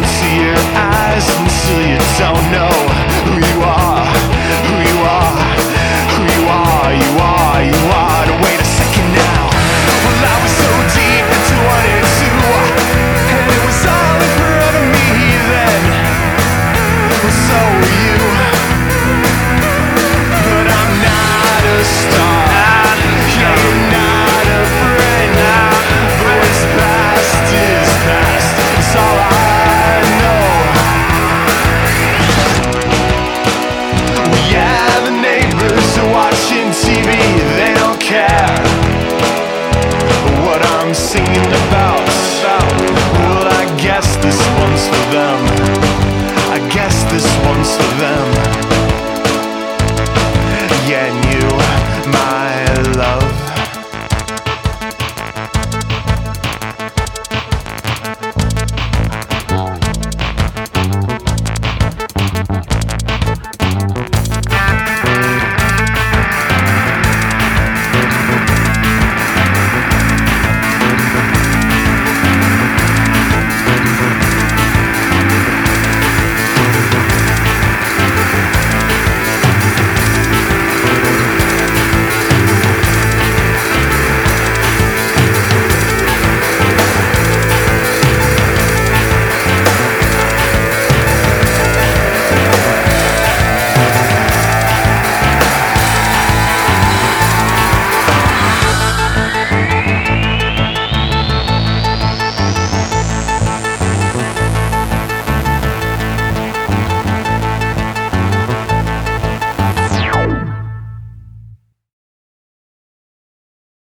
see your eyes until you don't know who you are, who you are, who you are, you are, you are. To wait a second now. Well, I was so deep into what it's to, and it was all in front of me then. Well, so were you, but I'm not a star. Yeah, you're not a friend. But what's past is past. It's all I know. Yeah, the neighbors are watching TV, they don't care what I'm singing about. Well, I guess this one's for them. I guess this one's for them.